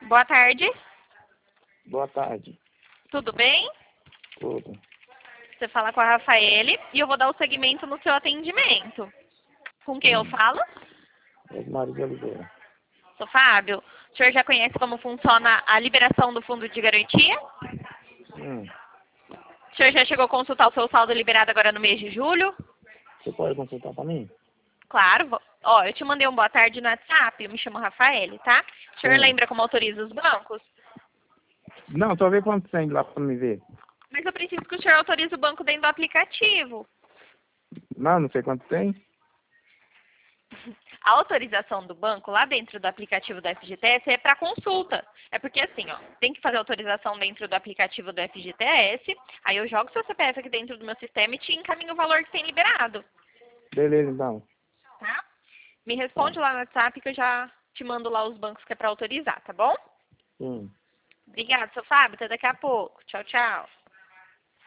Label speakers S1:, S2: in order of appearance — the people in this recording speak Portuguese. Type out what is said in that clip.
S1: Boa tarde.
S2: Boa tarde.
S1: Tudo bem?
S2: Tudo.
S1: Você fala com a Rafaele e eu vou dar o segmento no seu atendimento. Com quem eu falo?
S2: Rosmário de Oliveira.
S1: Sou Fábio. O senhor já conhece como funciona a liberação do fundo de garantia?
S2: Hum.
S1: O senhor já chegou a consultar o seu saldo liberado agora no mês de julho?
S2: Você pode consultar para mim?
S1: Claro. Ó, eu te mandei um boa tarde no WhatsApp. Eu me chamo Rafaele, tá? O senhor
S2: Sim.
S1: lembra como autoriza os bancos?
S2: Não, só ver quanto tem lá para me ver.
S1: Mas eu preciso que o senhor autorize o banco dentro do aplicativo.
S2: Não sei quanto tem.
S1: A autorização do banco lá dentro do aplicativo do FGTS é para consulta. É porque assim, ó, tem que fazer autorização dentro do aplicativo do FGTS, aí eu jogo seu CPF aqui dentro do meu sistema e te encaminho o valor que tem liberado,
S2: Beleza, então.
S1: tá? Me responde lá no WhatsApp que eu já te mando lá os bancos que é para autorizar, tá bom?
S2: Sim.
S1: Obrigada, seu Fábio. Até daqui a pouco. Tchau, tchau.